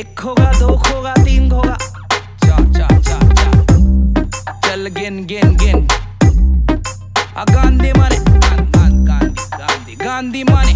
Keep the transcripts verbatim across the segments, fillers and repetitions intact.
एक होगा, दो होगा, तीन होगा, चार चार चार चार, चल गिन गिन गिन। आ गांधी माने, गांधी गांधी गांधी माने,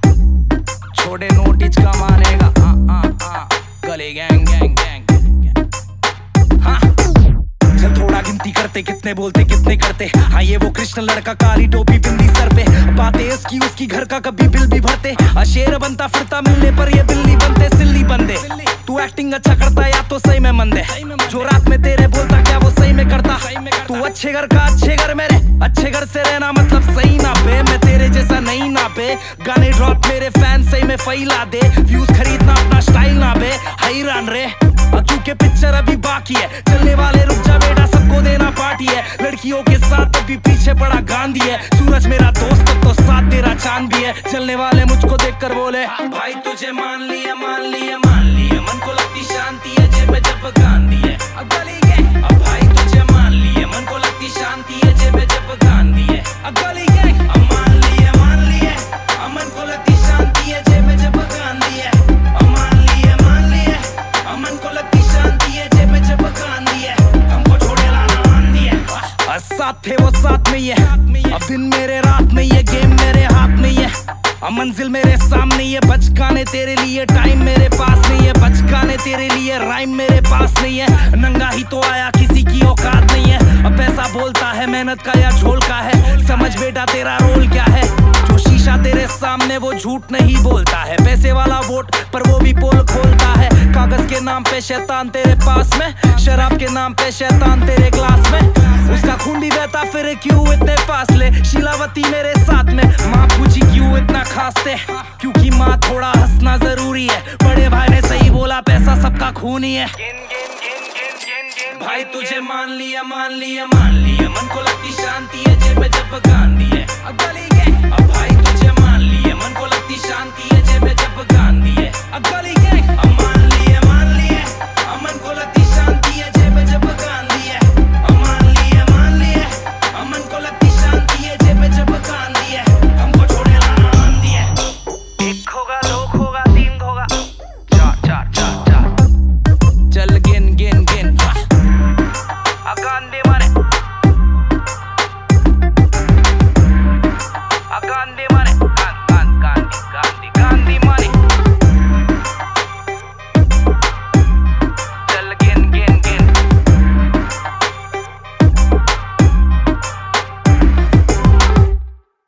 छोटे नोटिच का मानेगा, हाँ हाँ हाँ, गले गैंग गैंग गैंग, हाँ चल थोड़ा गिनती करते, कितने बोलते कितने करते। हाँ ये वो कृष्ण लड़का, काली टोपी बिंदी सर पे, बातें इसकी उसकी, घर का कभी बिल भी भरते। शेर बनता फिरता मिलने पर ये बिल्ली बनते, सिल्ली बंदे। तू एक्टिंग अच्छा करता या तो सही में मंदे, जो रात में तेरे बोलता क्या वो सही में करता। तू अच्छे घर का अच्छे घर मेरे, अच्छे घर से रहना मतलब सही ना बे, मैं तेरे जैसा नहीं ना बे। गाने ड्रॉप मेरे फैन सही में फैला दे, व्यूज खरीदना अपना स्टाइल ना बे, हैरान रे। क्योंकि पिक्चर अभी बाकी है, चलने वाले रुक जा बेटा, सबको देना पार्टी है। लड़कियों के साथ अभी पीछे पड़ा गांधी है, सूरज मेरा दोस्त तो साथ तेरा चांद भी है। चलने वाले मुझको देखकर बोले भाई तुझे मान लिया मान लिया मान लिया, मन को लगती शांति है जेब में जब गांधी है। गली के अब भाई तुझे मान लिया, मन को लगती शांति है जेब में जब गांधी है। गली के अब मान लिया मान लिया, मन को लगती शांति है जेब में जब गांधी है। मान लिया मान लिया, मन को लगती शांति है जेब में जब गांधी है। हमको छोड़े लाना आंधी है, साथ थे वो साथ में है। अब दिन मेरे रात में ये गेम मेरे हाथ में है, अब मंजिल मेरे सामने ये, बचकाने तेरे लिए टाइम मेरे पास नहीं है, बचकाने तेरे लिए राइम मेरे पास नहीं है। नंगा ही तो आया, किसी की औकात नहीं है। अब पैसा बोलता है मेहनत का या झोल का है, समझ बेटा तेरा रोल क्या है। जो शीशा तेरे सामने वो झूठ नहीं बोलता है, पैसे वाला वोट पर वो भी पोल खोलता है। कागज के नाम पे शैतान तेरे पास में, शराब के नाम पे शैतान तेरे ग्लास में। उसका खून भी बहता फिर क्यों इतने फासले, शीलावती मेरे साथ में। माँ पूछी क्यों इतना खासते, क्योंकि माँ थोड़ा हंसना जरूरी है। बड़े भाई ने सही बोला, पैसा सबका खून ही है। भाई तुझे मान लिया मान लिया मान लिया, मन को लगती शांति है जेब में जब गांधी है। गली के अब भाई तुझे मान लिया, मन को लगती शांति है जेब में जब गांधी है। गली के अब मान लिया मान लिया, मन को लगती शांति है जेब में जब गांधी है। मान लिया मान लिया, मन को लगती शांति है जेब में जब गांधी है। हमको छोड़े लाना आंधी है। एक होगा, दो होगा, तीन होगा, चार चार चार चार, चल गिन गिन गिन। गांधी माने, गांधी माने,